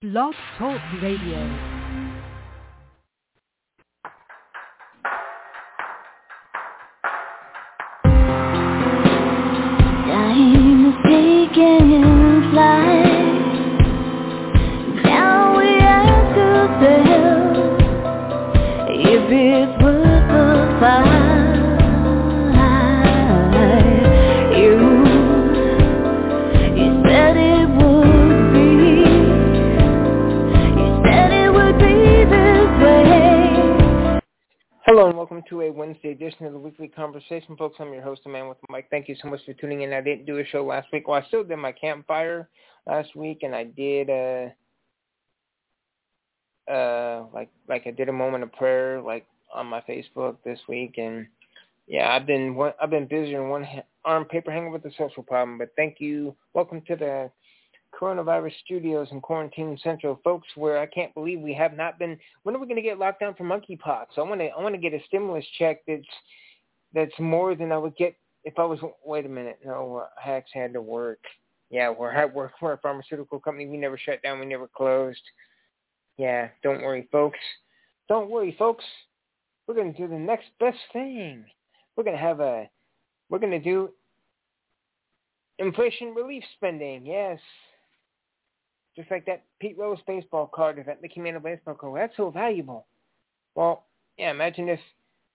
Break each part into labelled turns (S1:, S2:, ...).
S1: Blog Talk Radio.
S2: Time is taking flight. Now we have to tell if it's worth the fight. You said it would be. You said it would be this way.
S3: Hello and welcome to a Wednesday edition of the Weekly Conversation, folks. I'm your host, the Man with the Mic. Thank you so much for tuning in. I didn't do a show last week. Well, I still did my campfire last week, and I did like I did a moment of prayer like on my Facebook this week, and yeah, I've been busy on one arm paper hanging with the social problem. But thank you. Welcome to the Coronavirus Studios in Quarantine Central, folks, where I can't believe we have not been. When are we going to get locked down for monkeypox? I want to get a stimulus check that's more than I would get if I was. Wait a minute, no, I actually had to work. Yeah, we're at work for a pharmaceutical company. We never shut down. We never closed. Yeah, don't worry, folks. Don't worry, folks. We're going to do the next best thing. We're going to do inflation relief spending. Yes. Just like that Pete Rose baseball card or that Mickey Mantle baseball card. That's so valuable. Well, yeah, imagine if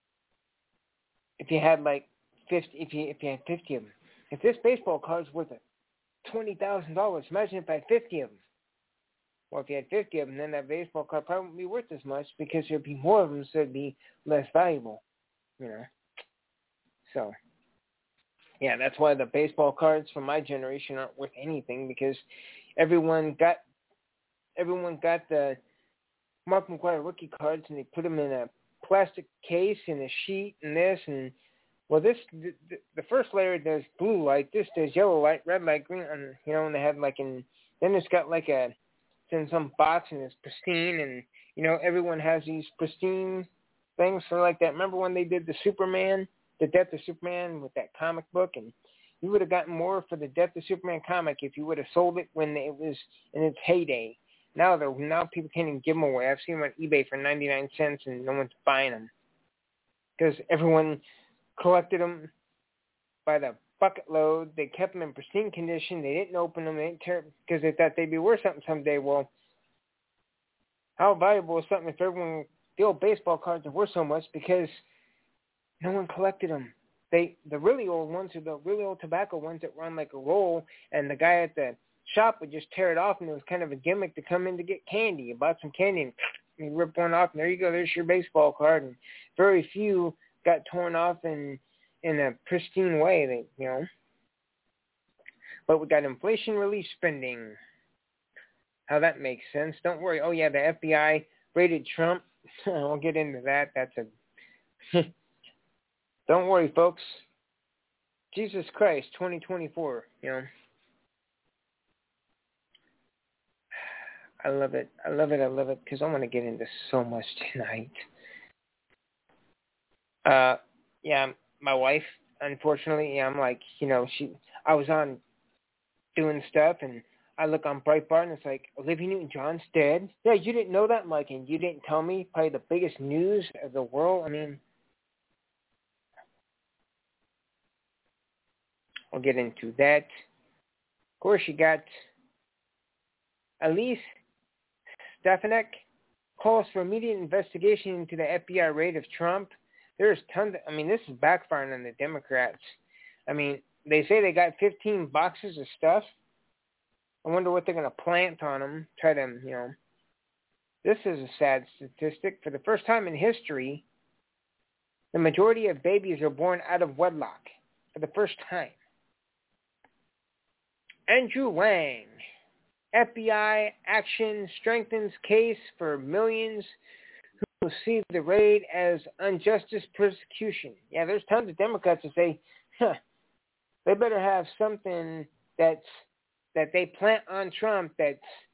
S3: you had like 50, if you had 50 of them. If this baseball card's worth $20,000, imagine if I had 50 of them. Well, if you had 50 of them, then that baseball card probably wouldn't be worth as much because there'd be more of them, so it'd be less valuable, you know. So, yeah, that's why the baseball cards from my generation aren't worth anything, because everyone got the Mark McGwire rookie cards, and they put them in a plastic case and a sheet and this, and well, the first layer does blue light, this does yellow light, red light, green, and you know, and they had then it's got like it's in some box and it's pristine, and you know, everyone has these pristine things for like that. Remember when they did the Death of Superman with that comic book, and you would have gotten more for the Death of Superman comic if you would have sold it when it was in its heyday. Now people can't even give them away. I've seen them on eBay for 99 cents, and no one's buying them because everyone collected them by the bucket load. They kept them in pristine condition. They didn't open them. They didn't tear because they thought they'd be worth something someday. Well, how valuable is something if the old baseball cards are worth so much because no one collected them? The really old ones are the really old tobacco ones that run like a roll, and the guy at the shop would just tear it off, and it was kind of a gimmick to come in to get candy. You bought some candy, and you rip one off, and there you go. There's your baseball card. And very few got torn off in a pristine way, you know. But we got inflation relief spending. How that makes sense. Don't worry. Oh, yeah, the FBI raided Trump. We'll get into that. That's a... Don't worry, folks. Jesus Christ, 2024, you know. I love it. I love it, because I want to get into so much tonight. Yeah, my wife, unfortunately, yeah, I'm like, you know, I was on doing stuff, and I look on Breitbart, and it's like, Olivia Newton-John's dead? Yeah, you didn't know that? I'm like, and you didn't tell me? Probably the biggest news of the world. I mean, I'll get into that. Of course, you got Elise Stefanik calls for immediate investigation into the FBI raid of Trump. There's tons of, I mean, this is backfiring on the Democrats. I mean, they say they got 15 boxes of stuff. I wonder what they're going to plant on them. Try to, you know. This is a sad statistic. For the first time in history, the majority of babies are born out of wedlock. For the first time. Andrew Wang. FBI action strengthens case for millions who see the raid as unjust persecution. Yeah, there's tons of Democrats that say, they better have something that they plant on Trump. They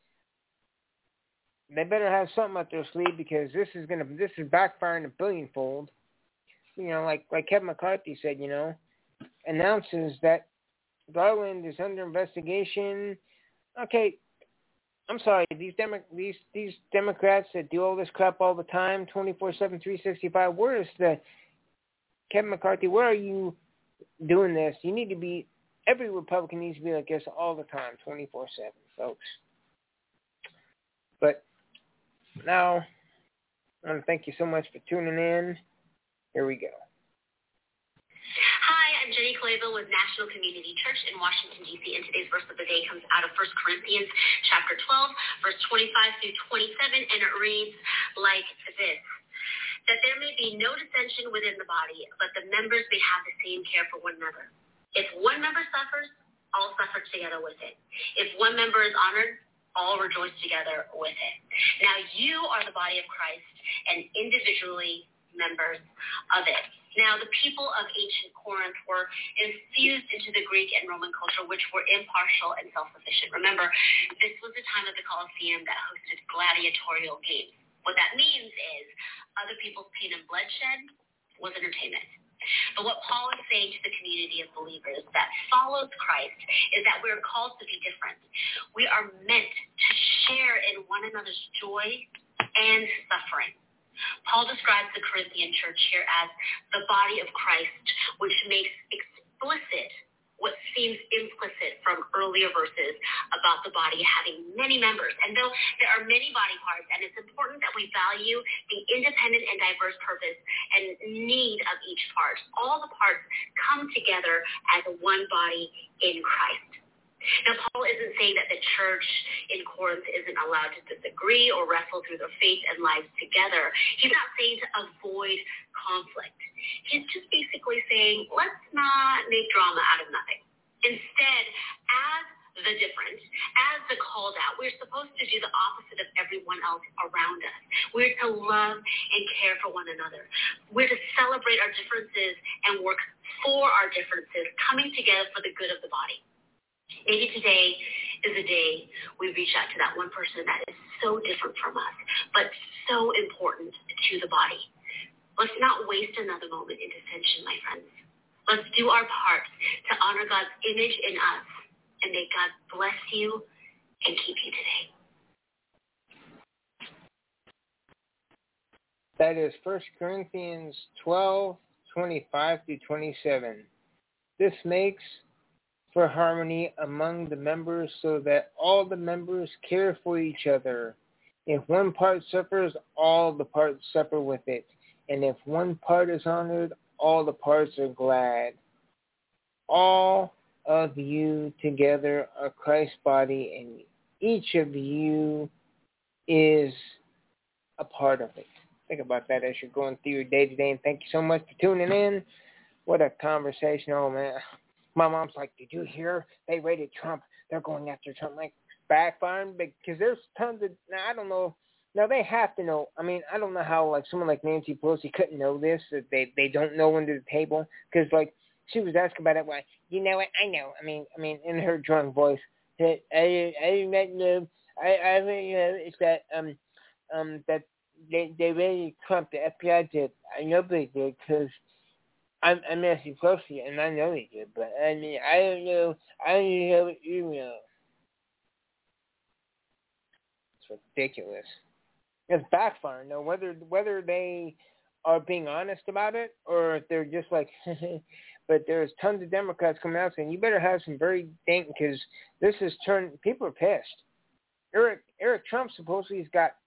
S3: better have something up their sleeve, because this is backfiring a billionfold. You know, like Kevin McCarthy said, you know, announces that Garland is under investigation. Okay, I'm sorry, these Democrats that do all this crap all the time, 24/7, 365. Where is the Kevin McCarthy? Where are you doing this? You need to be. Every Republican needs to be like this all the time, 24/7, folks. But now, I want to thank you so much for tuning in. Here we go.
S4: Hi, I'm Jenny Clayville with National Community Church in Washington, D.C., and today's verse of the day comes out of 1 Corinthians chapter 12, verse 25 through 27, and it reads like this: that there may be no dissension within the body, but the members may have the same care for one another. If one member suffers, all suffer together with it. If one member is honored, all rejoice together with it. Now you are the body of Christ and individually members of it. Now the people of ancient Corinth were infused into the Greek and Roman culture, which were impartial and self-sufficient. Remember, this was the time of the Colosseum that hosted gladiatorial games. What that means is other people's pain and bloodshed was entertainment. But what Paul is saying to the community of believers that follows Christ is that we're called to be different. We are meant to share in one another's joy and suffering. Paul describes the Corinthian church here as the body of Christ, which makes explicit what seems implicit from earlier verses about the body having many members. And though there are many body parts, and it's important that we value the independent and diverse purpose and need of each part, all the parts come together as one body in Christ. Now, Paul isn't saying that the church in Corinth isn't allowed to disagree or wrestle through their faith and lives together. He's not saying to avoid conflict. He's just basically saying, let's not make drama out of nothing. Instead, as the different, as the called out, we're supposed to do the opposite of everyone else around us. We're to love and care for one another. We're to celebrate our differences and work for our differences, coming together for the good of the body. Maybe today is a day we reach out to that one person that is so different from us, but so important to the body. Let's not waste another moment in dissension, my friends. Let's do our part to honor God's image in us, and may God bless you and keep you today.
S3: That is 1 Corinthians 12, 25 through 27. This makes for harmony among the members so that all the members care for each other. If one part suffers, all the parts suffer with it. And if one part is honored, all the parts are glad. All of you together are Christ's body, and each of you is a part of it. Think about that as you're going through your day-to-day, and thank you so much for tuning in. What a conversation. Oh, man. My mom's like, did you hear? They raided Trump. They're going after Trump. Like, backfiring? Because there's tons of, now, I don't know. Now, they have to know. I mean, I don't know how, like, someone like Nancy Pelosi couldn't know this, that they don't know under the table. Because, like, she was asking about it. Why? You know what? I know. I mean, in her drunk voice. That I do not know. I really know it's that, that they raided Trump. The FBI did. I know they did because I'm Nancy Pelosi, and I know they did, but I mean, I don't know. I don't even know what you know. It's ridiculous. It's backfiring. Now, whether they are being honest about it or if they're just like, but there's tons of Democrats coming out saying you better have some very think because this has turned. People are pissed. Eric Trump supposedly has got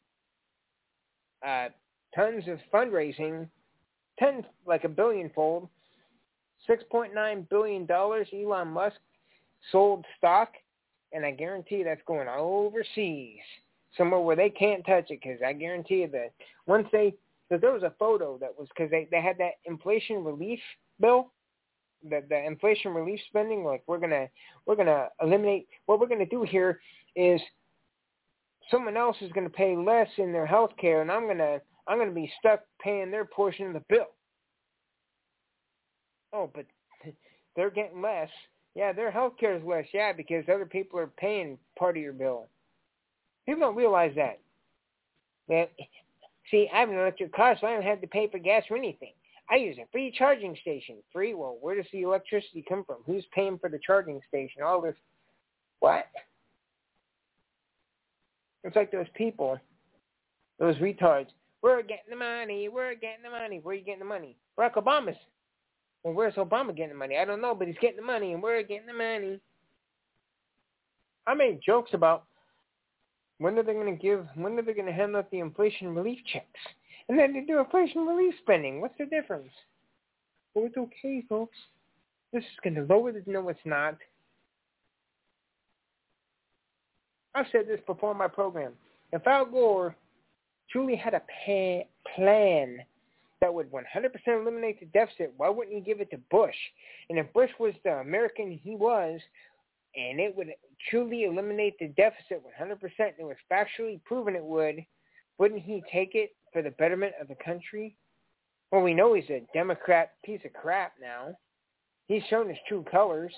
S3: tons of fundraising. 10, like a billion-fold, $6.9 billion. Elon Musk sold stock, and I guarantee that's going overseas, somewhere where they can't touch it, because I guarantee you that once because there was a photo that was, because they had that inflation relief bill, the inflation relief spending, like we're gonna eliminate, what we're gonna do here is someone else is gonna pay less in their health care, and I'm going to be stuck paying their portion of the bill. Oh, but they're getting less. Yeah, their health care is less. Yeah, because other people are paying part of your bill. People don't realize that. See, I have an electric car, so I don't have to pay for gas or anything. I use a free charging station. Free? Well, where does the electricity come from? Who's paying for the charging station? All this. What? It's like those people, those retards. We're getting the money. We're getting the money. Where are you getting the money? Barack Obama's. Well, where's Obama getting the money? I don't know, but he's getting the money, and we're getting the money. I made jokes about when are they going to hand out the inflation relief checks? And then they do inflation relief spending. What's the difference? Well, it's okay, folks. This is going to lower the... No, it's not. I've said this before in my program. If Al Gore truly had a plan that would 100% eliminate the deficit, why wouldn't he give it to Bush? And if Bush was the American he was, and it would truly eliminate the deficit 100%, and it was factually proven it would, wouldn't he take it for the betterment of the country? Well, we know he's a Democrat piece of crap now. He's shown his true colors.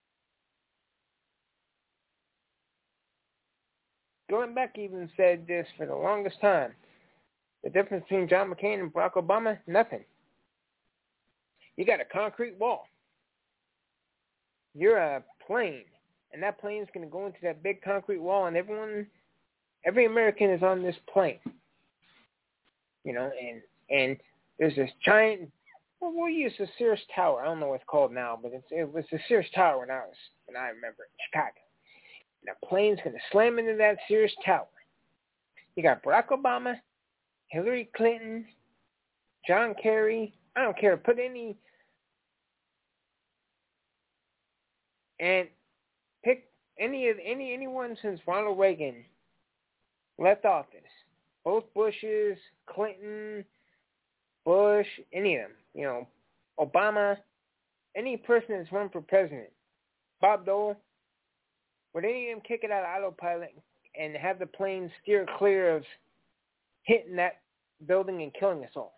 S3: Glenn Beck even said this for the longest time. The difference between John McCain and Barack Obama, nothing. You got a concrete wall. You're a plane, and that plane's going to go into that big concrete wall, and every American is on this plane. You know, and there's this giant, well, we'll use the Sears Tower. I don't know what it's called now, but it was the Sears Tower when I remember in Chicago. And the plane's going to slam into that Sears Tower. You got Barack Obama, Hillary Clinton, John Kerry. I don't care. Put and pick anyone since Ronald Reagan left office. Both Bushes, Clinton, Bush, any of them. You know, Obama, any person that's run for president. Bob Dole. Would any of them kick it out of autopilot and have the plane steer clear of hitting that building and killing us all?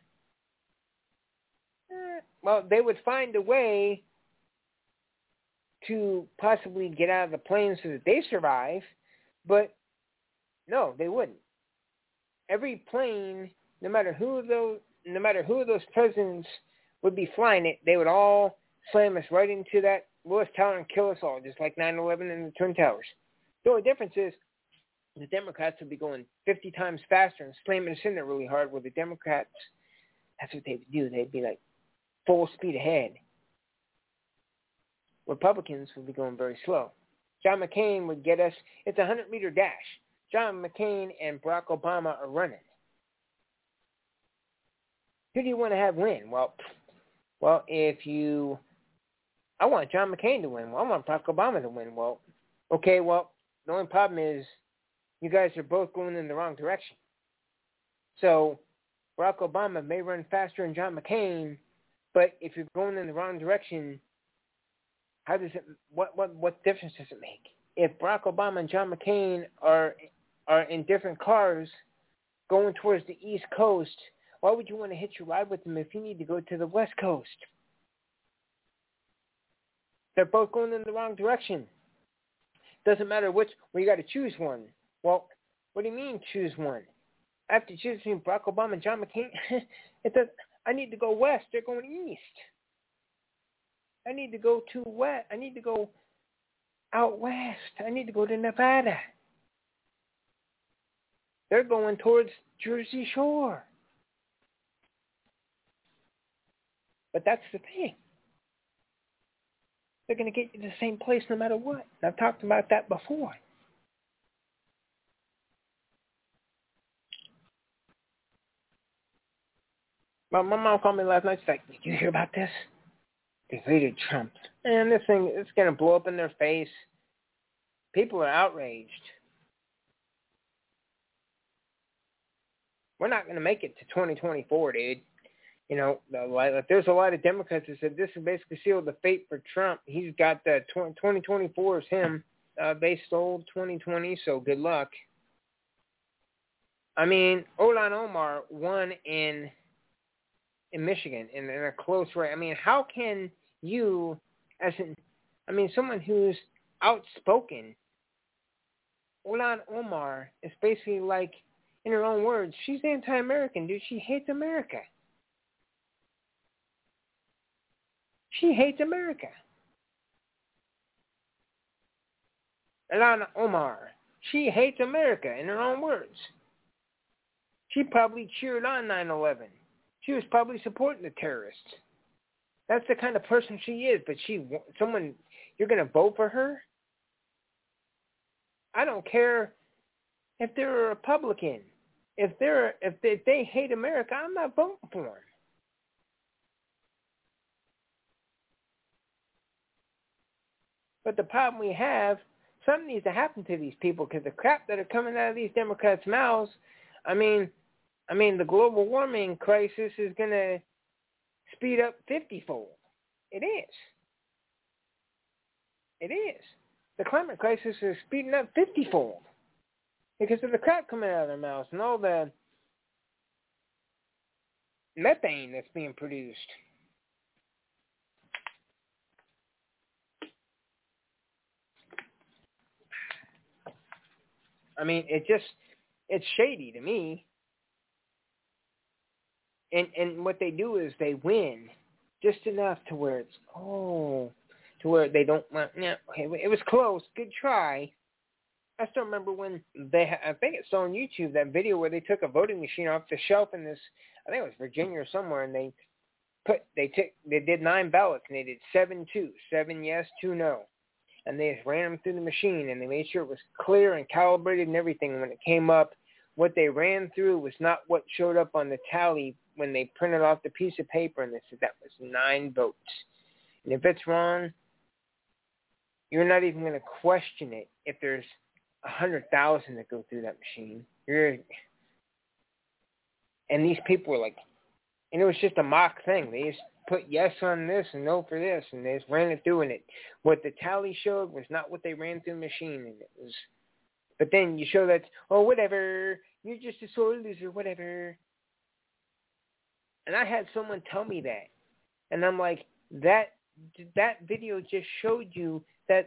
S3: Well, they would find a way to possibly get out of the plane so that they survive, but no, they wouldn't. Every plane, no matter who of those presidents would be flying it, they would all slam us right into that Willis Tower and kill us all, just like 9/11 and the Twin Towers. The only difference is the Democrats would be going 50 times faster and slamming us in there really hard, where the Democrats, that's what they would do. They'd be like full speed ahead. Republicans would be going very slow. John McCain would get us, it's a 100-meter dash. John McCain and Barack Obama are running. Who do you want to have win? Well, I want John McCain to win. Well, I want Barack Obama to win. Well, okay, the only problem is you guys are both going in the wrong direction. So Barack Obama may run faster than John McCain, but if you're going in the wrong direction, how does it? What difference does it make? If Barack Obama and John McCain are in different cars going towards the East Coast, why would you want to hitch a ride with them if you need to go to the West Coast? They're both going in the wrong direction. Doesn't matter which. Well, you got to choose one. Well, what do you mean choose one? I have to choose between Barack Obama and John McCain. I need to go west. They're going east. I need to go to west. I need to go out west. I need to go to Nevada. They're going towards Jersey Shore. But that's the thing. They're going to get you to the same place no matter what. And I've talked about that before. Well, my mom called me last night. She's like, did you hear about this? Defeated Trump. And this thing, it's going to blow up in their face. People are outraged. We're not going to make it to 2024, dude. You know, there's a lot of Democrats that said this is basically sealed the fate for Trump. He's got the 2024 is him. They stole 2020, so good luck. I mean, Ilhan Omar won in Michigan in a close race. I mean, how can you, someone who's outspoken, Ilhan Omar is basically like, in her own words, she's anti-American, dude. She hates America. She hates America. Ilhan Omar, She hates America, in her own words. She probably cheered on 9/11. She was probably supporting the terrorists. That's the kind of person she is. But you're going to vote for her? I don't care if they're a Republican. If they hate America, I'm not voting for them. But the problem we have, something needs to happen to these people because the crap that are coming out of these Democrats' mouths. I mean, the global warming crisis is going to speed up 50-fold. It is. It is. The climate crisis is speeding up 50-fold because of the crap coming out of their mouths and all the methane that's being produced. I mean, it's shady to me. And what they do is they win just enough to where it's, to where they don't want, yeah, okay, it was close, good try. I still remember when I think it's still on YouTube, that video where they took a voting machine off the shelf in this, I think it was Virginia or somewhere, and they did 9 ballots, and they did 7-2, 7 yes, 2 no. And they just ran them through the machine, and they made sure it was clear and calibrated and everything. And when it came up, what they ran through was not what showed up on the tally when they printed off the piece of paper, and they said that was 9 votes. And if it's wrong, you're not even going to question it if there's 100,000 that go through that machine. And these people were like, and it was just a mock thing. They just put yes on this and no for this, and they just ran it through, and what the tally showed was not what they ran through the machine, and it was. But then you show that, whatever, you're just a sore loser, whatever. And I had someone tell me that, and I'm like, that video just showed you that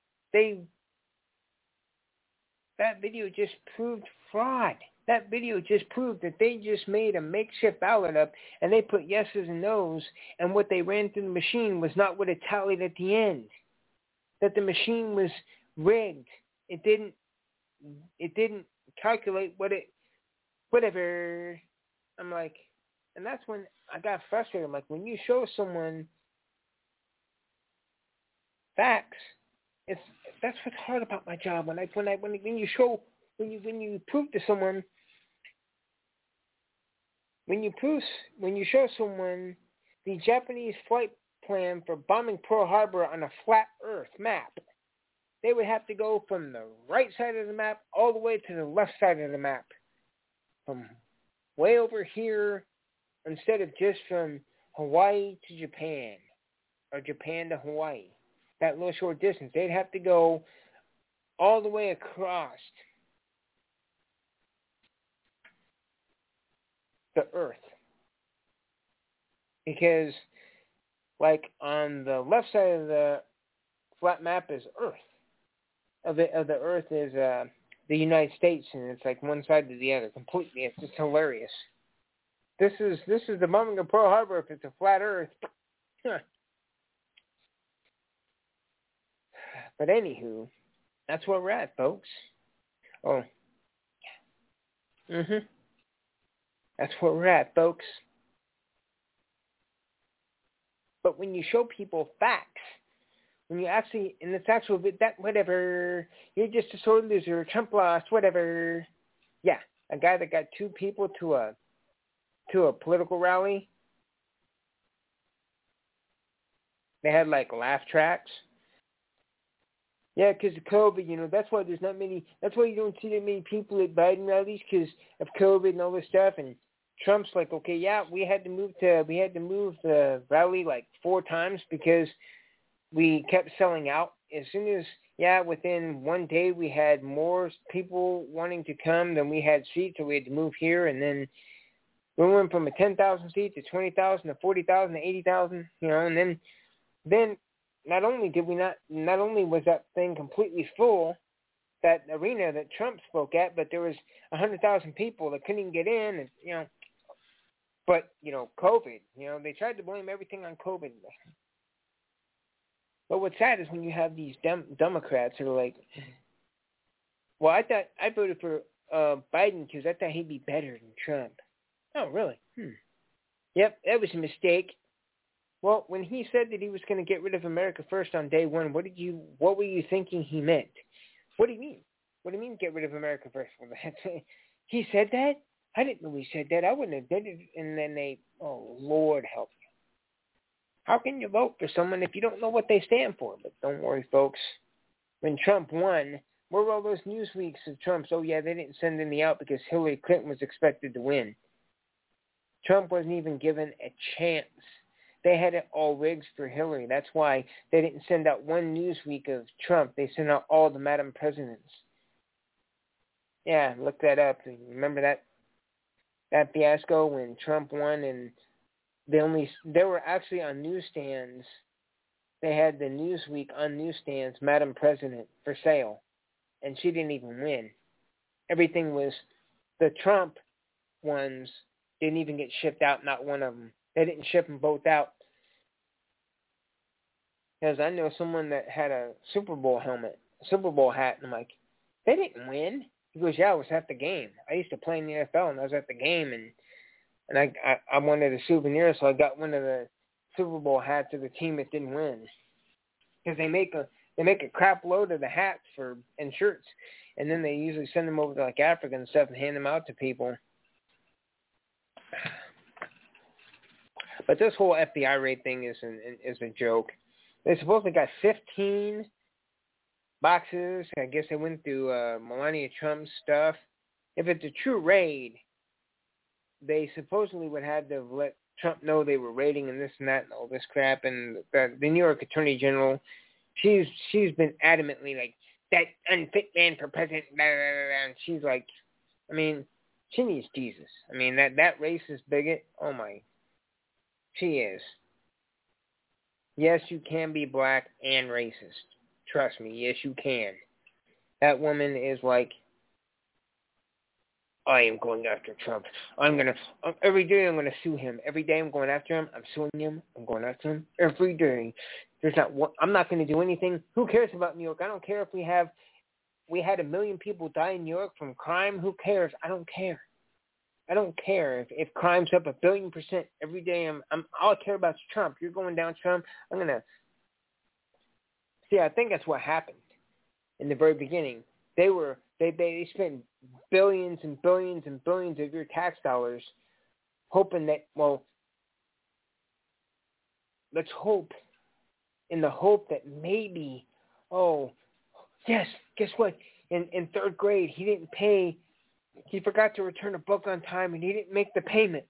S3: that video just proved fraud. That video just proved that they just made a makeshift ballot up, and they put yeses and nos, and what they ran through the machine was not what it tallied at the end. That the machine was rigged. It didn't calculate whatever. I'm like, and that's when I got frustrated. I'm like, when you show someone facts, that's what's hard about my job. When you prove to someone, when you show someone the Japanese flight plan for bombing Pearl Harbor on a flat Earth map, they would have to go from the right side of the map all the way to the left side of the map, from way over here, instead of just from Hawaii to Japan or Japan to Hawaii. That little short distance, they'd have to go all the way across the Earth. Because, like, on the left side of the flat map is Earth. Of the Earth is the United States, and it's like one side to the other completely. It's just hilarious. This is the bombing of Pearl Harbor if it's a flat Earth. But anywho, that's where we're at, folks. Oh. That's where we're at, folks. But when you show people facts, when you actually, and it's actually that whatever, you're just a sore loser, Trump lost, whatever. Yeah, a guy that got 2 people to a political rally. They had like laugh tracks. Yeah, because of COVID, that's why there's not many. That's why you don't see that many people at Biden rallies, because of COVID and all this stuff. And Trump's like, okay, yeah, we had to move the rally like 4 times because we kept selling out. As soon as, within one day we had more people wanting to come than we had seats, so we had to move here. And then we went from a 10,000 seats to 20,000 to 40,000 to 80,000, and then not only was that thing completely full, that arena that Trump spoke at, but there was 100,000 people that couldn't even get in, and but COVID, they tried to blame everything on COVID. But what's sad is when you have these Democrats who are like, Well, I voted for Biden because I thought he'd be better than Trump. Oh, really? Yep, that was a mistake. Well, when he said that he was going to get rid of America First on day one, what were you thinking he meant? What do you mean? What do you mean get rid of America First? Well, he said that? I didn't know he said that. I wouldn't have did it. And then oh, Lord help you. How can you vote for someone if you don't know what they stand for? But don't worry, folks. When Trump won, where were all those news weeks of Trump's? Oh, yeah, they didn't send any out because Hillary Clinton was expected to win. Trump wasn't even given a chance. They had it all rigged for Hillary. That's why they didn't send out one news week of Trump. They sent out all the Madam Presidents. Yeah, look that up. Remember that fiasco when Trump won and they were actually on newsstands. They had the Newsweek on newsstands, Madam President, for sale. And she didn't even win. Everything was, the Trump ones didn't even get shipped out, not one of them. They didn't ship them both out. Because I know someone that had a Super Bowl hat, and I'm like, they didn't win. He goes, yeah, I was at the game. I used to play in the NFL, and I was at the game, and I wanted a souvenir, so I got one of the Super Bowl hats of the team that didn't win. Because they make a crap load of the hats and shirts, and then they usually send them over to like Africa and stuff and hand them out to people. But this whole FBI raid thing is a joke. They supposedly got 15 boxes. I guess they went through Melania Trump's stuff. If it's a true raid, they supposedly would have to let Trump know they were raiding and this and that and all this crap. And the New York Attorney General, she's been adamantly like, that unfit man for president, blah, blah, blah, and she's like, I mean, she needs Jesus. I mean, that racist bigot, oh my, she is. Yes, you can be black and racist. Trust me, yes, you can. That woman is like, I am going after Trump. Every day I'm going to sue him. Every day I'm going after him. I'm suing him. I'm going after him. Every day. I'm not going to do anything. Who cares about New York? I don't care if we had 1 million people die in New York from crime. Who cares? I don't care. I don't care if crime's up 1,000,000,000% every day. All I care about is Trump. You're going down, Trump. I'm going to see. I think that's what happened in the very beginning. They spent billions and billions and billions of your tax dollars, hoping that, well, let's hope, in the hope that maybe, oh, yes, guess what? In third grade, he forgot to return a book on time, and he didn't make the payment.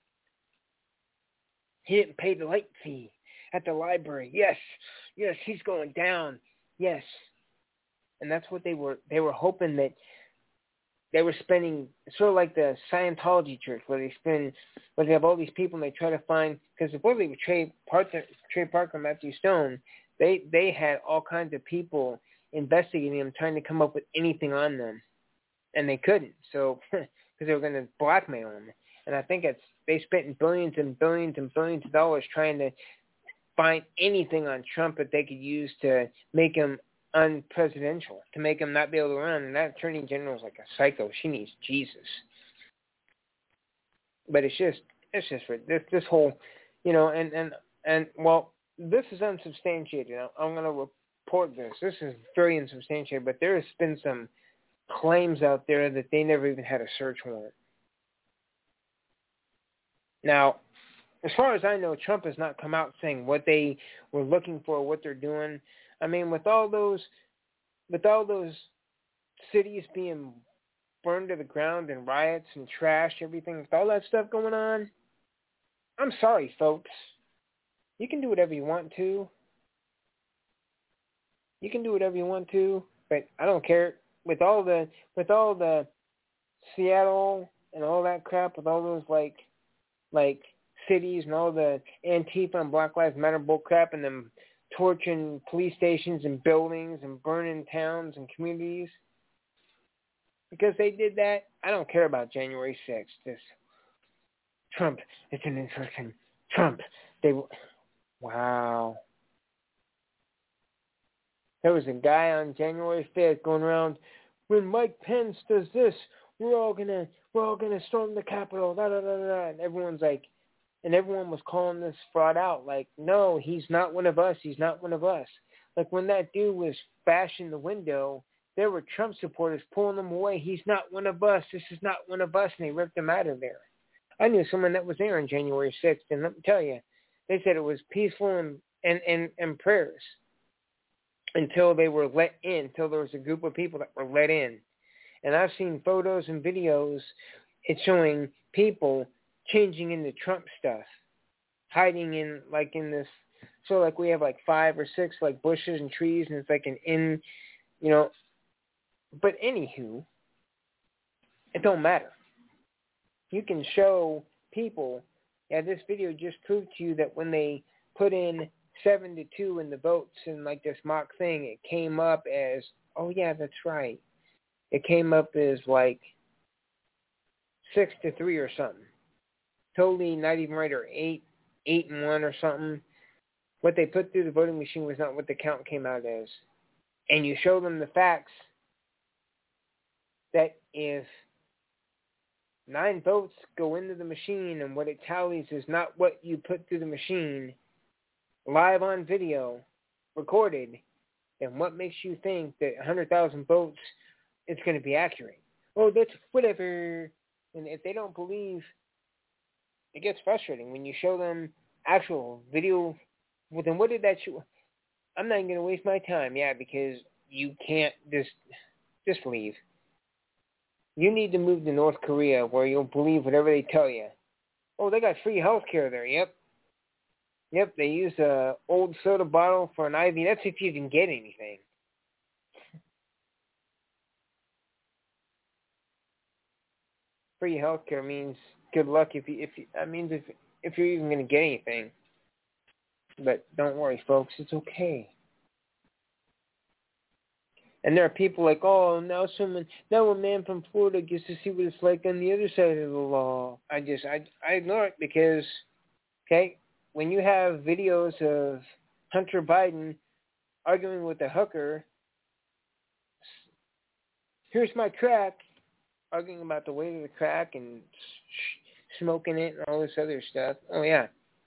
S3: He didn't pay the late fee at the library. Yes, he's going down. Yes. And that's what they were hoping, that they were spending, sort of like the Scientology church, where they have all these people and they try to find, because supposedly with Trey Parker and Matthew Stone, they had all kinds of people investigating them, trying to come up with anything on them. And they couldn't, so because they were going to blackmail them. And I think they spent billions and billions and billions of dollars trying to find anything on Trump that they could use to make him unpresidential, to make him not be able to run. And that attorney general is like a psycho. She needs Jesus. But it's just for this whole, and well, this is unsubstantiated. I'm going to report this. This is very unsubstantiated, but there has been some claims out there that they never even had a search warrant. Now, as far as I know, Trump has not come out saying what they were looking for, what they're doing. I mean, with all those cities being burned to the ground and riots and trash, everything, with all that stuff going on, I'm sorry, folks. You can do whatever you want to. But I don't care. With all the Seattle and all that crap, with all those like cities and all the Antifa and Black Lives Matter bull crap, and them torching police stations and buildings and burning towns and communities, because they did that, I don't care about January 6th. This Trump, it's an insurrection. Trump, wow. There was a guy on January 5th going around when Mike Pence does this, we're all gonna storm the Capitol. Da da da da. And everyone's like, and everyone was calling this fraud out. Like, no, he's not one of us. He's not one of us. Like when that dude was bashing the window, there were Trump supporters pulling him away. He's not one of us. This is not one of us. And they ripped him out of there. I knew someone that was there on January 6th, and let me tell you, they said it was peaceful and prayers until they were let in, until there was a group of people that were let in. And I've seen photos and videos. It's showing people changing into Trump stuff, hiding in this. So like we have like 5 or 6 like bushes and trees, and it's like But anywho, it don't matter. You can show people. Yeah, this video just proved to you that when they put in 7-2 in the votes in like this mock thing, it came up as, oh yeah, that's right. It came up as like 6-3 or something. Totally not even right, or 8-1 or something. What they put through the voting machine was not what the count came out as. And you show them the facts that if 9 votes go into the machine and what it tallies is not what you put through the machine, live on video, recorded, then what makes you think that 100,000 votes is going to be accurate? Oh, that's whatever. And if they don't believe, it gets frustrating when you show them actual video. Well, then what did that show? I'm not even going to waste my time, because you can't just leave. You need to move to North Korea where you'll believe whatever they tell you. Oh, they got free health care there. Yep, they use an old soda bottle for an IV. That's if you can get anything. Free health care means good luck if you're even going to get anything. But don't worry, folks. It's okay. And there are people like, oh, now a man from Florida gets to see what it's like on the other side of the law. I ignore it because, okay, when you have videos of Hunter Biden arguing with a hooker, here's my crack, arguing about the weight of the crack and smoking it and all this other stuff. Oh yeah.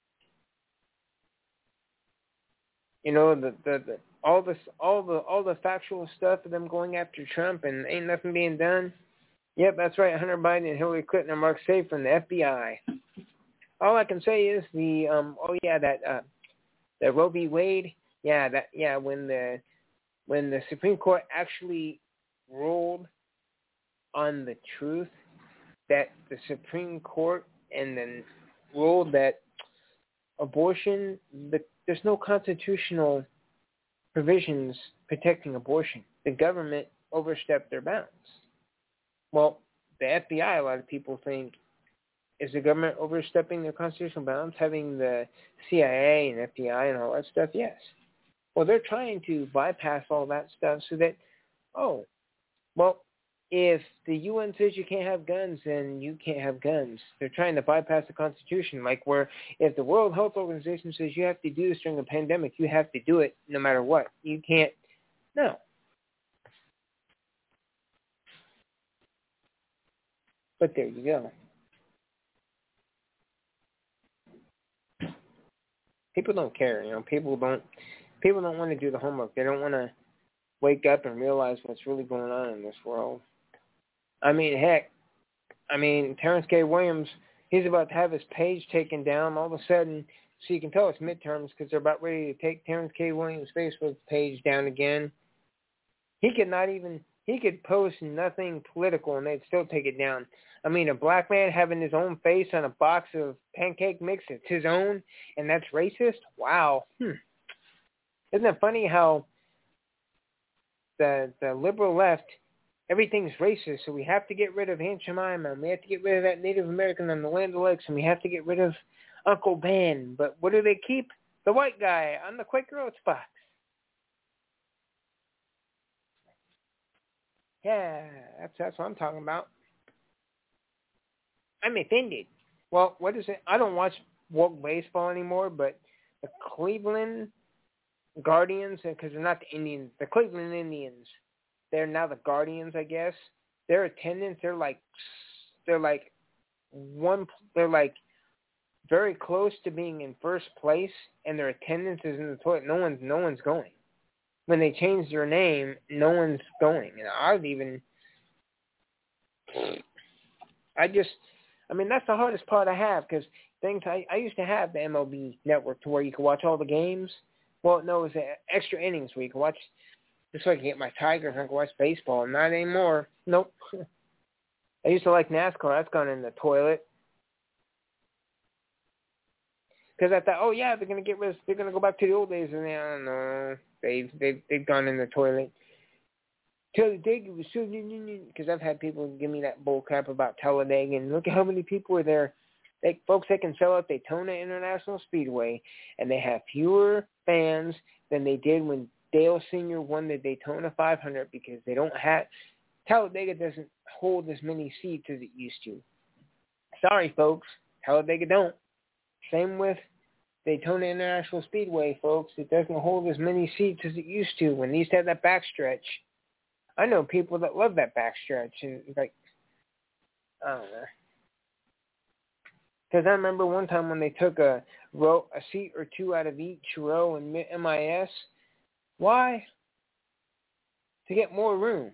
S3: All the factual stuff of them going after Trump and ain't nothing being done. Yep, that's right. Hunter Biden and Hillary Clinton are marked safe from the FBI. All I can say is the Roe v. Wade. When the Supreme Court actually ruled on the truth, that the Supreme Court and then ruled that abortion, there's no constitutional provisions protecting abortion. The government overstepped their bounds. Well, the FBI, a lot of people think, is the government overstepping their constitutional bounds, having the CIA and FBI and all that stuff? Yes. Well, they're trying to bypass all that stuff so that, if the UN says you can't have guns, then you can't have guns. They're trying to bypass the Constitution, like where if the World Health Organization says you have to do this during a pandemic, you have to do it no matter what. You can't. No. But there you go. People don't care. People don't want to do the homework. They don't want to wake up and realize what's really going on in this world. Terrence K. Williams, he's about to have his page taken down all of a sudden. So you can tell it's midterms because they're about ready to take Terrence K. Williams' Facebook page down again. He could post nothing political and they'd still take it down. A black man having his own face on a box of pancake mix, it's his own, and that's racist? Wow. Isn't it funny how the liberal left, everything's racist, so we have to get rid of Aunt Jemima, and we have to get rid of that Native American on the Land O'Lakes, and we have to get rid of Uncle Ben. But what do they keep? The white guy on the Quaker Oats box. Yeah, that's what I'm talking about. I'm offended. Well, what is it? I don't watch woke baseball anymore, but the Cleveland Guardians, because they're not the Indians, the Cleveland Indians, they're now the Guardians, I guess. Their attendance, they're like very close to being in first place, and their attendance is in the toilet. No one's going. When they change their name, no one's going. And that's the hardest part I have, because I used to have the MLB network to where you could watch all the games. Well, no, it was extra innings where you could watch, just so I could get my Tigers and I could watch baseball. Not anymore. Nope. I used to like NASCAR. That's gone in the toilet. Because I thought, oh yeah, they're gonna go back to the old days, and I don't know, they've gone in the toilet. Talladega was so because I've had people give me that bull crap about Talladega, and look at how many people were there. Folks, they can sell out Daytona International Speedway, and they have fewer fans than they did when Dale Sr. won the Daytona 500, because Talladega doesn't hold as many seats as it used to. Sorry, folks, Talladega don't. Same with Daytona International Speedway, folks. It doesn't hold as many seats as it used to when they used to have that backstretch. I know people that love that backstretch, and I don't know. Because I remember one time when they took a seat or two out of each row in MIS. Why? To get more room.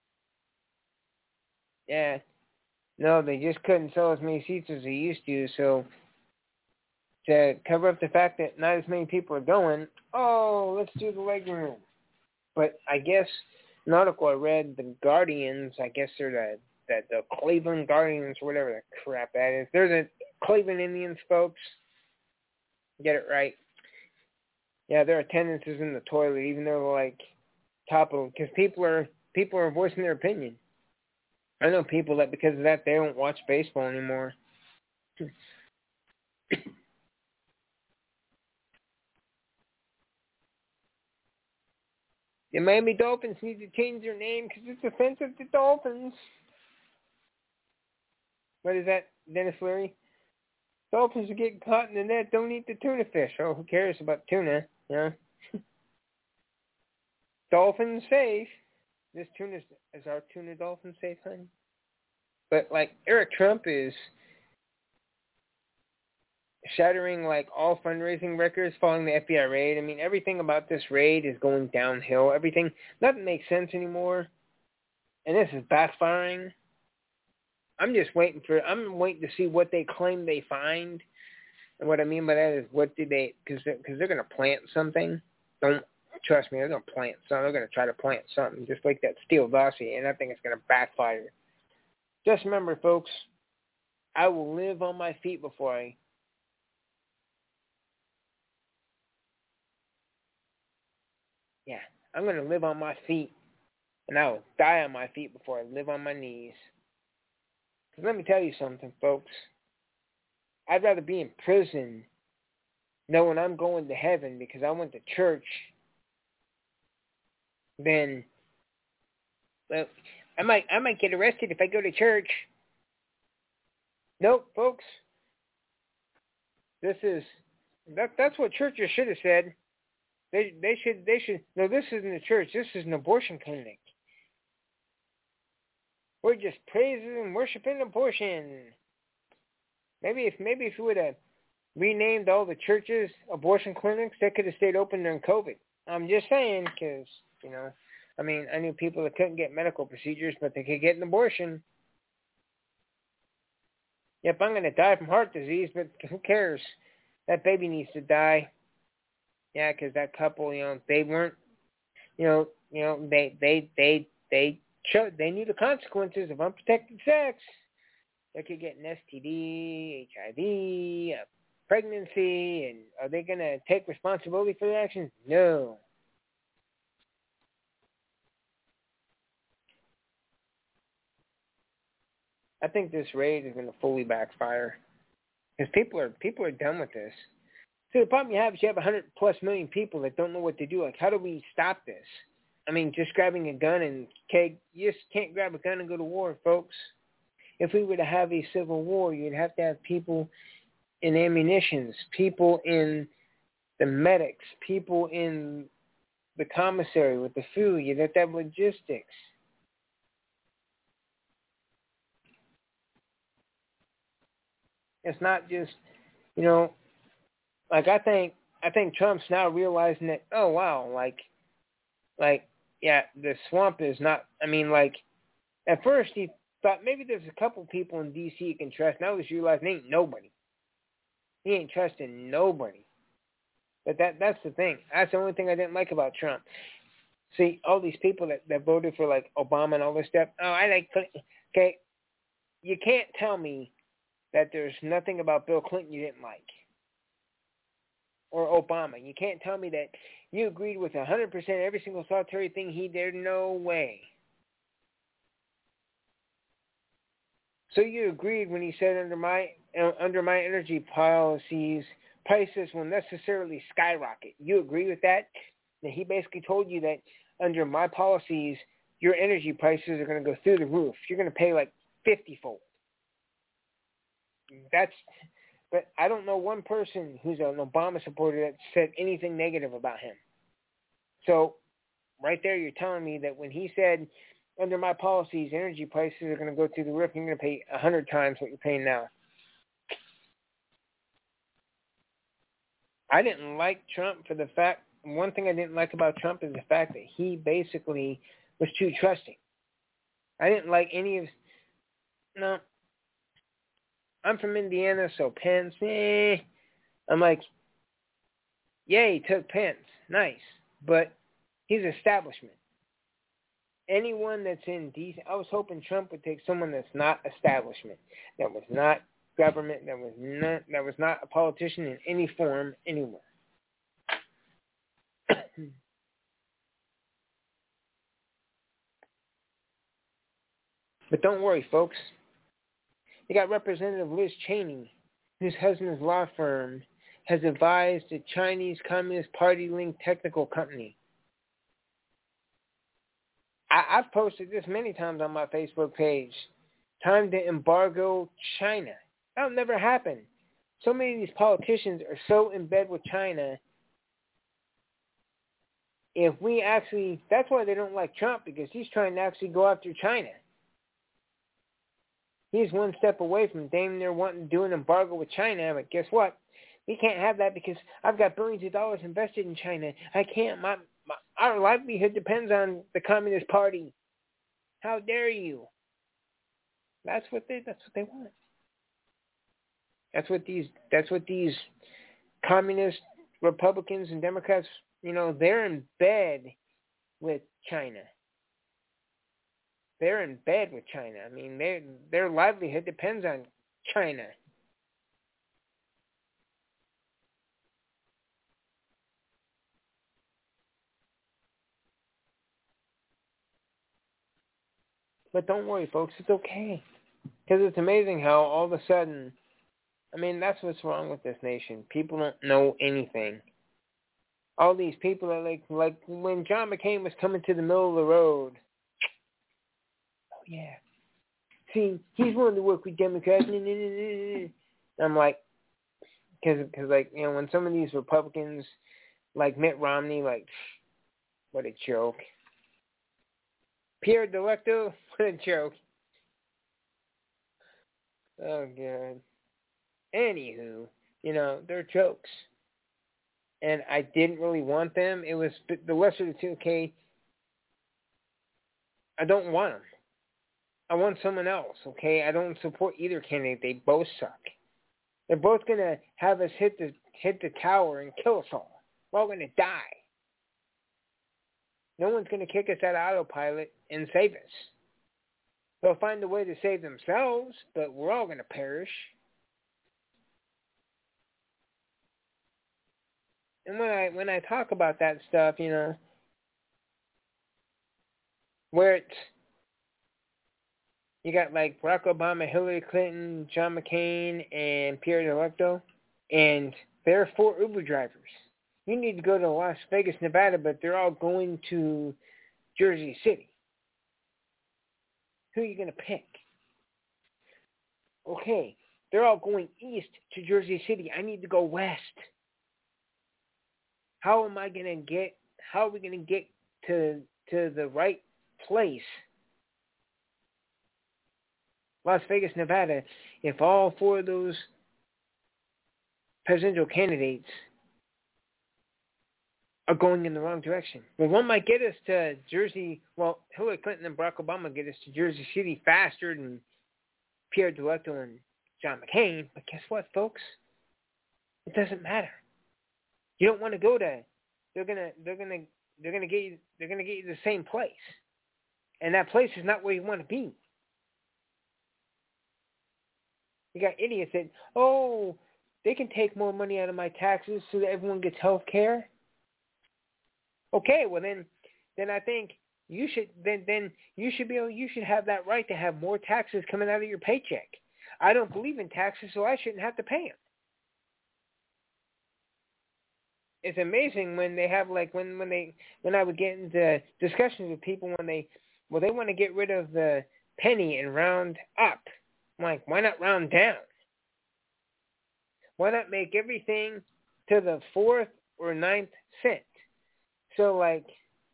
S3: Yeah. No, they just couldn't sell as many seats as they used to, so to cover up the fact that not as many people are going, let's do the leg room. But I guess an article I read, the Guardians, I guess they're the Cleveland Guardians, or whatever the crap that is. They're the Cleveland Indians, folks. Get it right. Yeah, their attendance is in the toilet, even though they're like top of, because people are voicing their opinion. I know people that because of that they don't watch baseball anymore. The Miami Dolphins need to change their name because it's offensive to Dolphins. What is that, Dennis Leary? Dolphins are getting caught in the net. Don't eat the tuna fish. Oh, who cares about tuna? Yeah. Dolphins safe. Is our tuna dolphin safe, honey? But like Eric Trump is shattering like all fundraising records following the FBI raid. I mean, everything about this raid is going downhill. Nothing makes sense anymore. And this is backfiring. I'm waiting to see what they claim they find. And what I mean by that is because they're going to plant something. Don't trust me, they're going to plant something. They're going to try to plant something just like that Steele dossier, and I think it's going to backfire. Just remember, folks, I will live on my feet before I'm going to live on my feet, and I will die on my feet before I live on my knees. Because let me tell you something, folks. I'd rather be in prison knowing I'm going to heaven because I went to church than, well, I might get arrested if I go to church. Nope, folks. That's what churches should have said. They should. No, this isn't a church. This is an abortion clinic. We're just praising and worshiping abortion. Maybe if we would have renamed all the churches abortion clinics, they could have stayed open during COVID. I'm just saying, because I knew people that couldn't get medical procedures, but they could get an abortion. Yep, I'm going to die from heart disease, but who cares? That baby needs to die. Yeah, because that couple, they weren't, they knew the consequences of unprotected sex. They could get an STD, HIV, pregnancy, and are they going to take responsibility for their actions? No. I think this raid is going to fully backfire because people are done with this. So the problem you have is you have 100+ million people that don't know what to do. Like, how do we stop this? I mean, just grabbing a gun you just can't grab a gun and go to war, folks. If we were to have a civil war, you'd have to have people in ammunitions, people in the medics, people in the commissary, with the food. You have to have logistics. It's not just, like I think Trump's now realizing that, oh wow, yeah, the swamp is not. I mean, like at first he thought maybe there's a couple people in D.C. he can trust. Now he's realizing ain't nobody. He ain't trusting nobody. But that's the thing. That's the only thing I didn't like about Trump. See, all these people that voted for like Obama and all this stuff. Oh, I like Clinton. Okay, you can't tell me that there's nothing about Bill Clinton you didn't like, or Obama. You can't tell me that you agreed with 100% every single solitary thing he did. No way. So you agreed when he said under my energy policies, prices will necessarily skyrocket. You agree with that? And he basically told you that under my policies, your energy prices are going to go through the roof. You're going to pay like 50-fold. But I don't know one person who's an Obama supporter that said anything negative about him. So right there, you're telling me that when he said, under my policies, energy prices are going to go through the roof, you're going to pay 100 times what you're paying now. I didn't like Trump for the fact, one thing I didn't like about Trump is the fact that he basically was too trusting. I didn't like any of, no, I'm from Indiana, so Pence, I'm like, yay, he took Pence, nice, but he's establishment. Anyone that's in D.C., I was hoping Trump would take someone that's not establishment, that was not government, that was not a politician in any form anywhere. But don't worry, folks. You got Representative Liz Cheney, whose husband's law firm has advised a Chinese Communist Party-linked technical company. I've posted this many times on my Facebook page. Time to embargo China. That'll never happen. So many of these politicians are so in bed with China. If we actually, that's why they don't like Trump, because he's trying to actually go after China. He's one step away from damn near wanting to do an embargo with China, but guess what? We can't have that because I've got billions of dollars invested in China. I can't. Our livelihood depends on the Communist Party. How dare you? That's what they want. That's what these communist Republicans and Democrats, they're in bed with China. They're in bed with China. I mean, their livelihood depends on China. But don't worry, folks. It's okay. Because it's amazing how all of a sudden, I mean, that's what's wrong with this nation. People don't know anything. All these people are like when John McCain was coming to the middle of the road. Oh, yeah. See, he's willing to work with Democrats. I'm like, because when some of these Republicans, like Mitt Romney, like, what a joke. Pierre Delecto, what a joke. Oh, God. Anywho, they're jokes. And I didn't really want them. It was the lesser of the two, okay? I don't want them. I want someone else, okay? I don't support either candidate. They both suck. They're both going to have us hit the tower and kill us all. We're all going to die. No one's going to kick us out of autopilot and save us. They'll find a way to save themselves, but we're all going to perish. And when I talk about that stuff, where you got like Barack Obama, Hillary Clinton, John McCain, and Pierre Delecto, and they're 4 Uber drivers. You need to go to Las Vegas, Nevada, but they're all going to Jersey City. Who are you going to pick? Okay, they're all going east to Jersey City. I need to go west. How am I going to get how are we going to get to the right place? Las Vegas, Nevada, if all four of those presidential candidates are going in the wrong direction. Well, one might get us to Jersey. Well, Hillary Clinton and Barack Obama get us to Jersey City faster than Pierre Duetto and John McCain. But guess what, folks? It doesn't matter. You don't want to go there. They're gonna get you to the same place, and that place is not where you want to be. You got idiots that, they can take more money out of my taxes so that everyone gets health care. Okay, well then I think you should you should have that right to have more taxes coming out of your paycheck. I don't believe in taxes, so I shouldn't have to pay them. It's amazing when they have when I would get into discussions with people when they want to get rid of the penny and round up. I'm like, why not round down? Why not make everything to the 4th or 9th cent? So like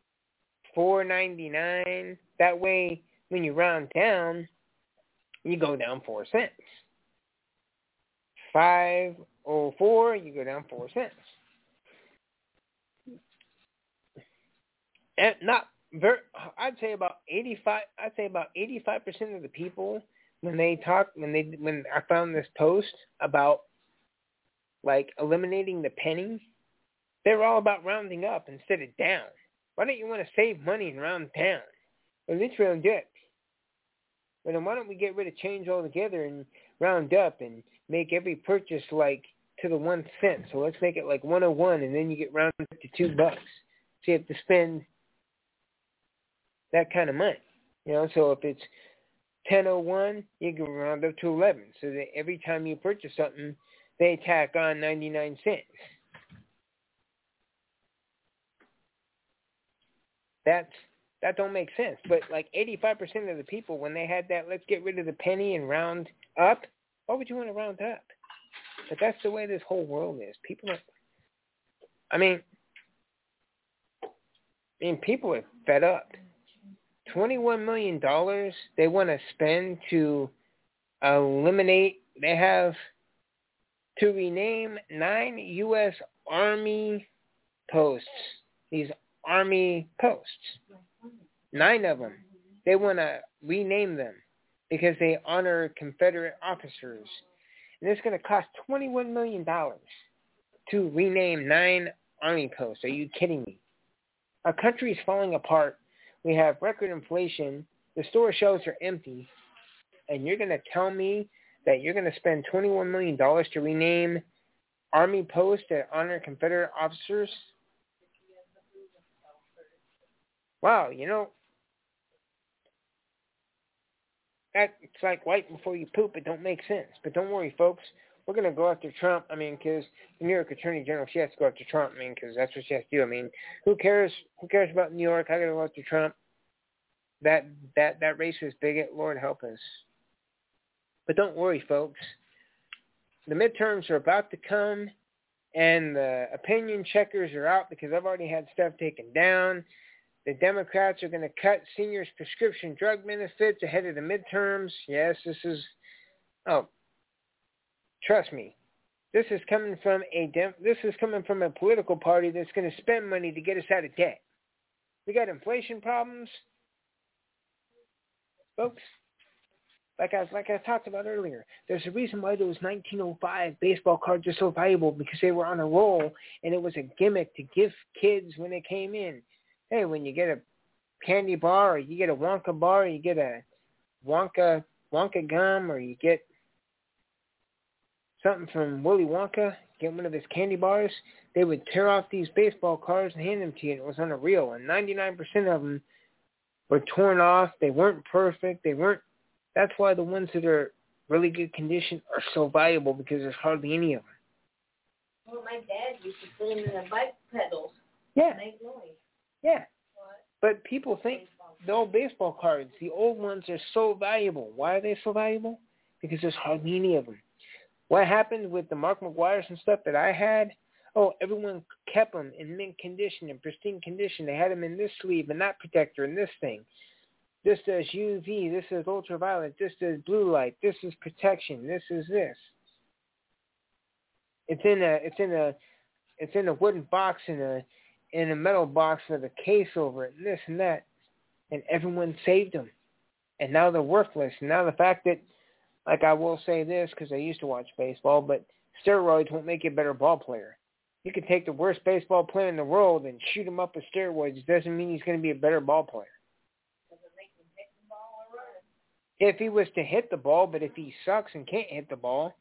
S3: $4.99. That way, when you round down, you go down 4 cents. $5.04, you go down 4 cents. And I'd say about 85% of the people when I found this post about like eliminating the penny, they're all about rounding up instead of down. Why don't you want to save money and round down? Well, let's round up. Well, then why don't we get rid of change altogether and round up and make every purchase like to the 1 cent? So let's make it like 101, and then you get rounded up to $2. So you have to spend that kind of money. So if it's 10.01, you can round up to 11. So that every time you purchase something, they tack on 99 cents. That don't make sense. But like 85% of the people, when they had that, let's get rid of the penny and round up, why would you want to round up? But that's the way this whole world is. People are fed up. $21 million they want to spend to eliminate. They have to rename 9 U.S. Army posts. These Army posts, 9 of them. They want to rename them because they honor Confederate officers. And it's going to cost $21 million to rename 9 Army posts. Are you kidding me? Our country is falling apart. We have record inflation. The store shelves are empty. And you're going to tell me that you're going to spend $21 million to rename Army posts that honor Confederate officers? Wow, that's like white before you poop. It don't make sense. But don't worry, folks. We're going to go after Trump. Because the New York Attorney General, she has to go after Trump. Because that's what she has to do. Who cares? Who cares about New York? I got to go after Trump. That racist bigot. Lord help us. But don't worry, folks. The midterms are about to come, and the opinion checkers are out because I've already had stuff taken down. The Democrats are going to cut seniors' prescription drug benefits ahead of the midterms. Yes, trust me. This is coming from a political party that's going to spend money to get us out of debt. We got inflation problems, folks. Like I talked about earlier, there's a reason why those 1905 baseball cards are so valuable, because they were on a roll, and it was a gimmick to give kids when they came in. Hey, when you get a candy bar, or you get a Wonka bar, or you get a Wonka gum, or you get something from Willy Wonka, get one of his candy bars, they would tear off these baseball cards and hand them to you, and it was on a reel. And 99% of them were torn off. They weren't perfect. That's why the ones that are really good condition are so valuable, because there's hardly any of them.
S5: Well, my dad used to put them in the bike pedals.
S3: Yeah.
S5: Make noise.
S3: Yeah. But people think the old baseball cards, the old ones, are so valuable. Why are they so valuable? Because there's hardly any of them. What happened with the Mark McGuire's and stuff that I had, Oh, everyone kept them in mint condition, in pristine condition. They had them in this sleeve and that protector and this thing. This does UV. This is ultraviolet. This does blue light. This is protection. This is this. It's in a wooden box in a metal box with a case over it and this and that. And everyone saved them. And now they're worthless. And now the fact that, like I will say this because I used to watch baseball, but steroids won't make you a better ball player. You could take the worst baseball player in the world and shoot him up with steroids. It doesn't mean he's going to be a better ball player.
S5: Does it make him hit the ball or run?
S3: If he was to hit the ball, but if he sucks and can't hit the ball.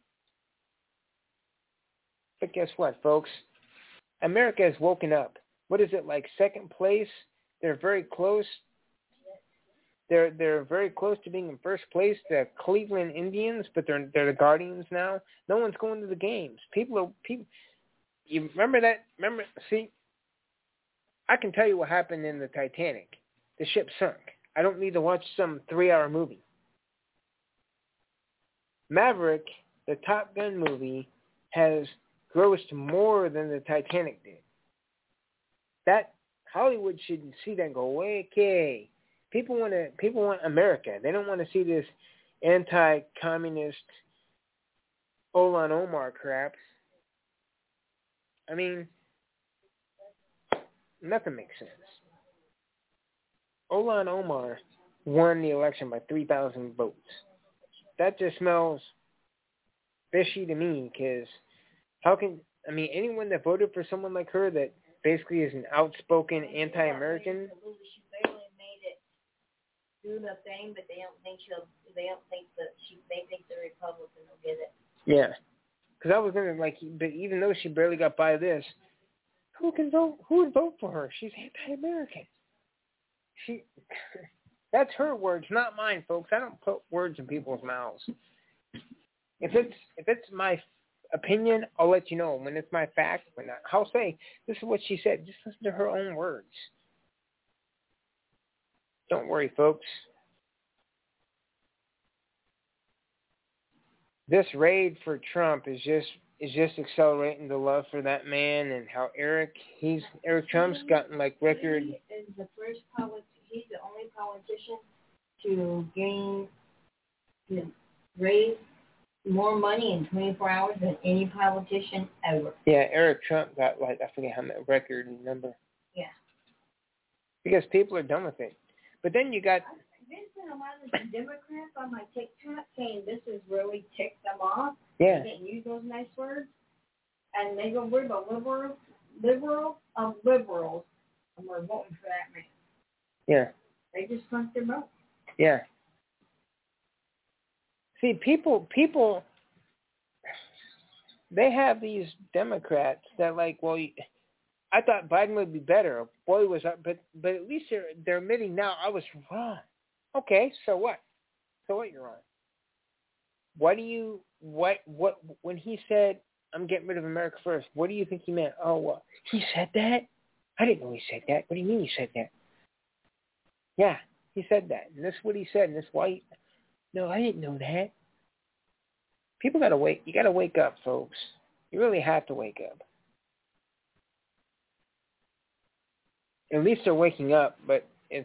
S3: But guess what, folks? America has woken up. What is it, like second place? They're very close. They're very close to being in first place. The Cleveland Indians, but they're the Guardians now. No one's going to the games. People. You remember that? See, I can tell you what happened in the Titanic. The ship sunk. I don't need to watch some 3-hour movie. Maverick, the Top Gun movie, has grossed more than the Titanic did. That Hollywood should see that and go, okay. People want America. They don't want to see this anti-communist Ilhan Omar crap. I mean, nothing makes sense. Ilhan Omar won the election by 3,000 votes. That just smells fishy to me because anyone that voted for someone like her that basically is an outspoken anti-American.
S5: She barely made it do the thing, but they think the Republican will get it.
S3: Yeah. Because I was going to, but even though she barely got by this, who would vote for her? She's anti-American. That's her words, not mine, folks. I don't put words in people's mouths. If it's my opinion, I'll let you know. When it's my fact, I'll say, this is what she said. Just listen to her own words. Don't worry, folks. This raid for Trump is just accelerating the love for that man and how Eric Trump's gotten record.
S5: He is the first he's the only politician to raise more money in 24 hours than any politician ever.
S3: Yeah, Eric Trump got I forget how many record number.
S5: Yeah.
S3: Because people are done with it. But then you got.
S5: There's been a lot of Democrats on my TikTok saying this has really ticked them off.
S3: Yeah.
S5: They didn't use those nice words. And they go worry about liberals, and we're voting for that man.
S3: Yeah.
S5: They just crushed their vote.
S3: Yeah. See, people, they have these Democrats that I thought Biden would be better. Boy, was I, but at least they're admitting now I was wrong. Okay, so what? So what? You're wrong. When he said I'm getting rid of America first, what do you think he meant? Oh, well, he said that? I didn't know he said that. What do you mean he said that? Yeah, he said that, and this is what he said, and this is why. No, I didn't know that. People gotta wake. You gotta wake up, folks. You really have to wake up. At least they're waking up, but it's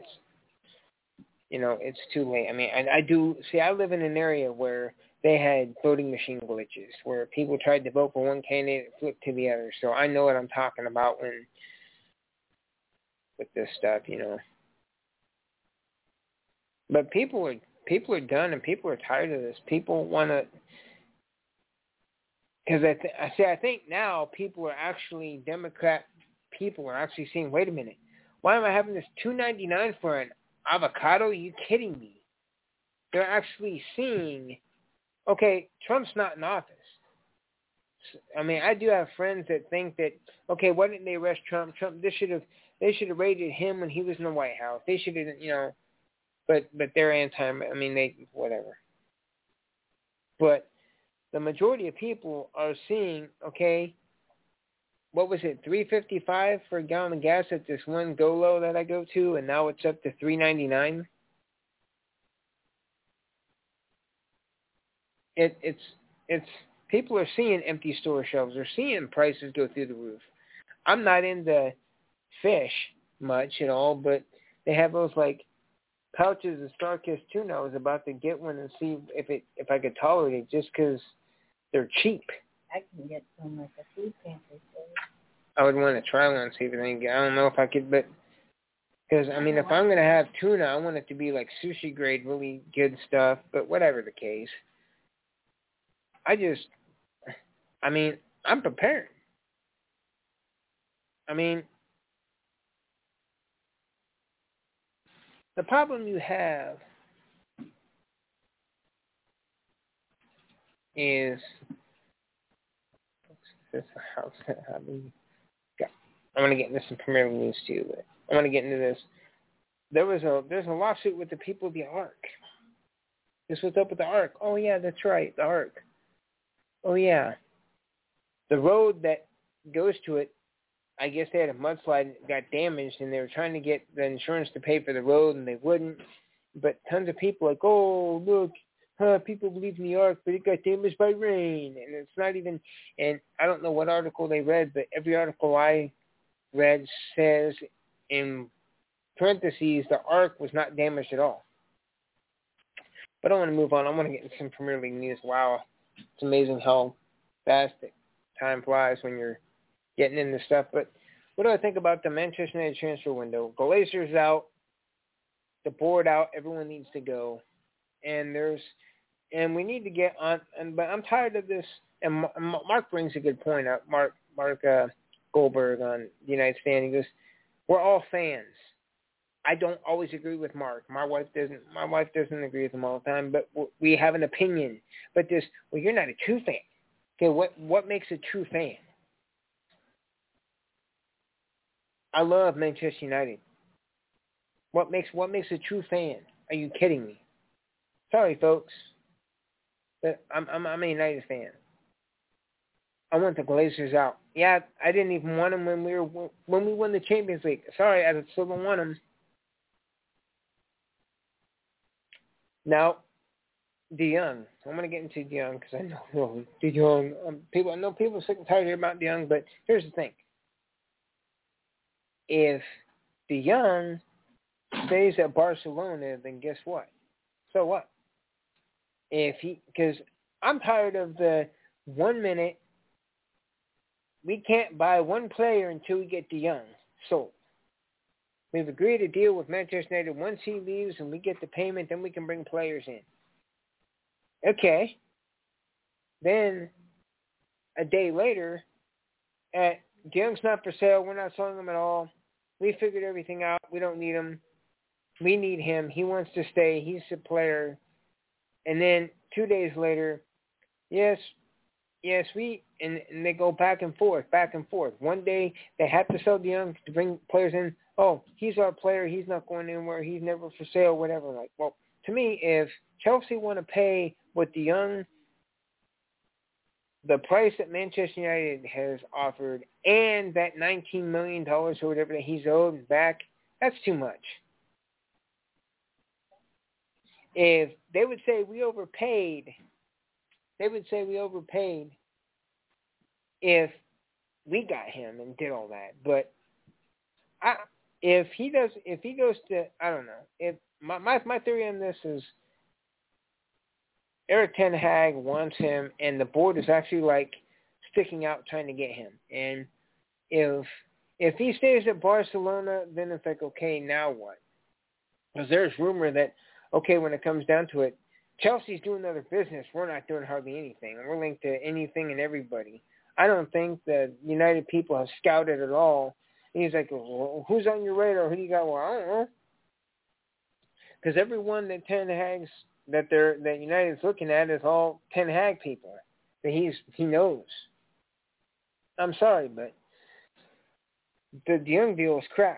S3: too late. I mean, I live in an area where they had voting machine glitches, where people tried to vote for one candidate and flipped to the other. So I know what I'm talking about with this stuff, But people are done, and people are tired of this. People want to, because I think now Democrat people are actually saying, wait a minute, why am I having this $2.99 for an avocado? Are you kidding me? They're actually seeing, okay, Trump's not in office. I mean, I do have friends that think that, okay, why didn't they arrest Trump? They should have raided him when he was in the White House. They should have, but they're whatever. But the majority of people are seeing, okay, what was it, $3.55 for a gallon of gas at this one Golo that I go to, and now it's up to $3.99. It's People are seeing empty store shelves. They're seeing prices go through the roof. I'm not into fish much at all, but they have those like pouches of Starkist tuna. I was about to get one and see if I could tolerate it, just because they're cheap.
S5: I can get some like a food pantry.
S3: I would want to try one and see if I don't know if I could, but because I mean, if I'm gonna have tuna, I want it to be like sushi grade, really good stuff. But whatever the case, I'm prepared. I mean, the problem you have is this house. I want to get into some Premier League news too, but I want to get into this. There's a lawsuit with the people of the Ark. This was up with the Ark. Oh yeah, that's right, the Ark. Oh yeah, the road that goes to it. I guess they had a mudslide and it got damaged, and they were trying to get the insurance to pay for the road, and they wouldn't. But tons of people like, oh look, people believe in the Ark, but it got damaged by rain, and it's not even. And I don't know what article they read, but every article I read says in parentheses the Ark was not damaged at all. But I want to move on. I want to get into some Premier League news. Wow, it's amazing how fast time flies when you're getting into stuff. But what do I think about the Manchester United transfer window? Glazer's out, the board out, everyone needs to go, and we need to get on. But I'm tired of this. And Mark brings a good point up. Mark Goldberg on the United Fan. He goes, "We're all fans." I don't always agree with Mark. My wife doesn't agree with him all the time, but we have an opinion. But you're not a true fan. Okay, what makes a true fan? I love Manchester United. What makes a true fan? Are you kidding me? Sorry, folks, but I'm a United fan. I want the Glazers out. Yeah, I didn't even want them when we won the Champions League. Sorry, I still don't want them. Now, De Jong. I'm going to get into De Jong because I know De Jong. I know people are sick and tired of hearing about De Jong, but here's the thing. If De Jong stays at Barcelona, then guess what? So what? Because I'm tired of the 1 minute, we can't buy one player until we get De Jong sold. We've agreed a deal with Manchester United. Once he leaves and we get the payment, then we can bring players in. Okay. Then a day later, De Jong's not for sale. We're not selling him at all. We figured everything out. We don't need him. We need him. He wants to stay. He's a player. And then 2 days later, yes, and they go back and forth. One day they have to sell De Jong to bring players in. Oh, he's our player. He's not going anywhere. He's never for sale, whatever. Like, well, to me, if Chelsea want to pay what De Jong, the price that Manchester United has offered, and that $19 million or whatever that he's owed back, that's too much. If they would say we overpaid, if we got him and did all that. But if he goes to, I don't know. If my theory on this is Erik ten Hag wants him, and the board is actually like sticking out trying to get him. And if he stays at Barcelona, then it's like, okay, now what? Because there's rumor that, okay, when it comes down to it, Chelsea's doing other business. We're not doing hardly anything. We're linked to anything and everybody. I don't think the United people have scouted at all. And he's like, well, who's on your radar? Who do you got? Well, I don't know. Because everyone that that United's looking at is all Ten Hag people that he knows. I'm sorry, but the De Jong deal is crap.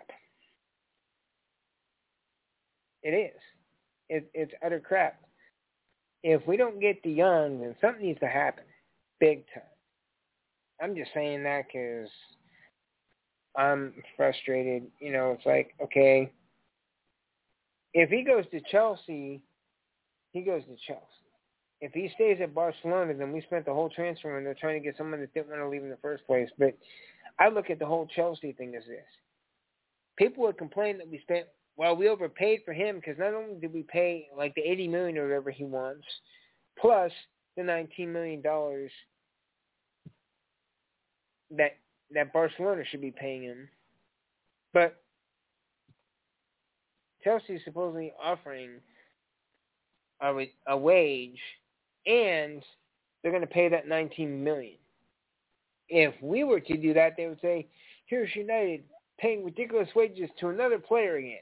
S3: It is. It's utter crap. If we don't get De Jong, then something needs to happen, big time. I'm just saying that because I'm frustrated. You know, it's like, okay, if he goes to Chelsea, he goes to Chelsea. if he stays at Barcelona, then we spent the whole transfer window trying to get someone that didn't want to leave in the first place. But I look at the whole Chelsea thing as this. People would complain that we overpaid for him because not only did we pay like the $80 million or whatever he wants, plus the $19 million that Barcelona should be paying him. But Chelsea is supposedly offering a wage, and they're going to pay that $19 million. If we were to do that, they would say, here's United paying ridiculous wages to another player again.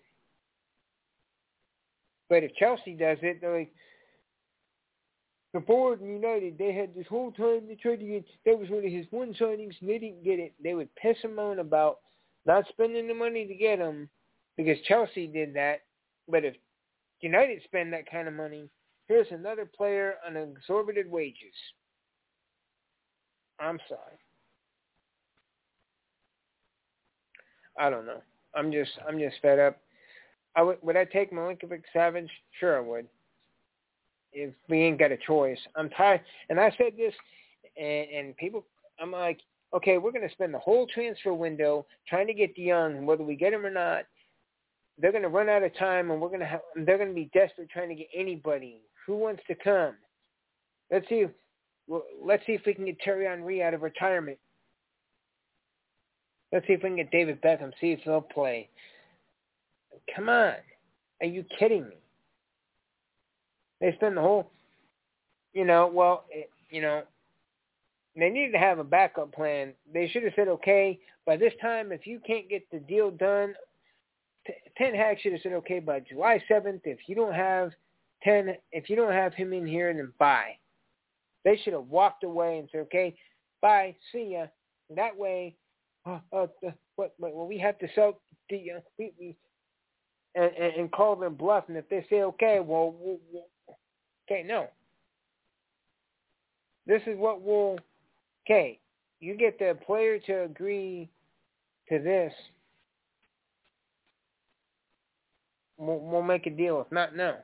S3: But if Chelsea does it, they're like, the board and United, they had this whole time they tried to get, that was one of his one signings, and they didn't get it. They would piss and moan about not spending the money to get him because Chelsea did that. But if United spend that kind of money, here's another player on exorbitant wages. I'm sorry. I don't know. I'm just fed up. Would I take Milinkovic-Savic? Sure I would. If we ain't got a choice. I'm tired. And I said this, and people, I'm like, okay, we're going to spend the whole transfer window trying to get De Jong, whether we get him or not. They're going to run out of time, and they're going to be desperate trying to get anybody who wants to come. Let's see if we can get Thierry Henry out of retirement. Let's see if we can get David Beckham, see if he'll play. Come on. Are you kidding me? They spend the whole, they needed to have a backup plan. They should have said, okay, by this time, if you can't get the deal done, Ten Hag should have said, okay, by July 7th, if you don't have him in here, then bye. They should have walked away and said, okay, bye, see ya. That way, we have to sell and call them bluff. And if they say, okay, okay, no. This is what you get the player to agree to this. We'll make a deal. If not, no.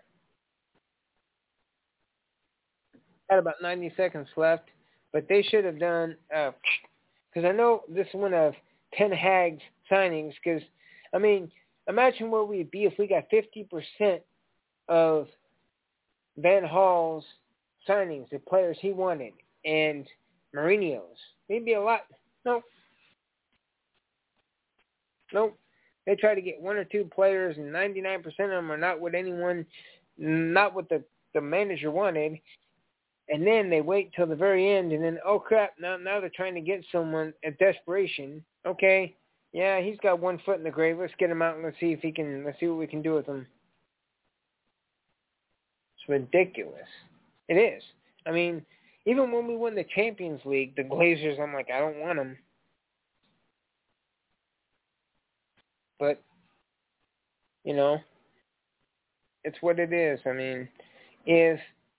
S3: Had about 90 seconds left, but they should have done, because I know this is one of Ten Hag's signings, because, I mean, imagine where we'd be if we got 50% of Van Gaal's signings, the players he wanted, and Mourinho's. Maybe a lot. Nope. They try to get one or two players, and 99% of them are not what the manager wanted. And then they wait till the very end, and then, oh crap, now they're trying to get someone at desperation. Okay, yeah, he's got one foot in the grave. Let's get him out and let's see what we can do with him. It's ridiculous. It is. I mean, even when we won the Champions League, the Glazers, I'm like, I don't want them. But, it's what it is. I mean, if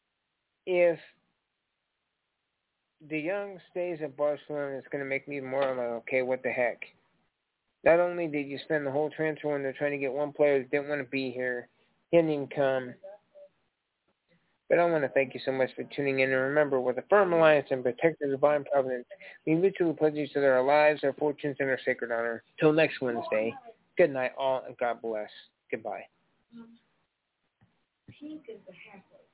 S3: De Jong stays at Barcelona, it's going to make me more like, okay, what the heck? Not only did you spend the whole transfer window trying to get one player that didn't want to be here, he didn't come. But I want to thank you so much for tuning in. And remember, with a firm alliance and protected divine providence, we mutually pledge each other our lives, our fortunes, and our sacred honor. Till next Wednesday, good night all, and God bless. Goodbye.
S5: Pink is the halfway.